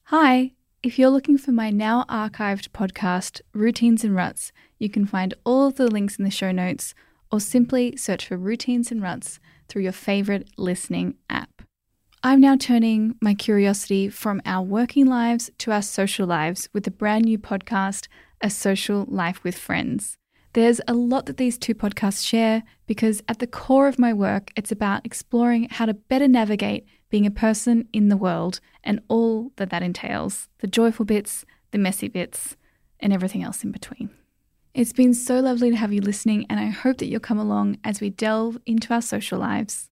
Hi, if you're looking for my now archived podcast, Routines and Ruts, you can find all of the links in the show notes or simply search for Routines and Ruts through your favourite listening app. I'm now turning my curiosity from our working lives to our social lives with the brand new podcast, A Social Life with Friends. There's a lot that these two podcasts share because at the core of my work, it's about exploring how to better navigate being a person in the world and all that entails, the joyful bits, the messy bits, and everything else in between. It's been so lovely to have you listening, and I hope that you'll come along as we delve into our social lives.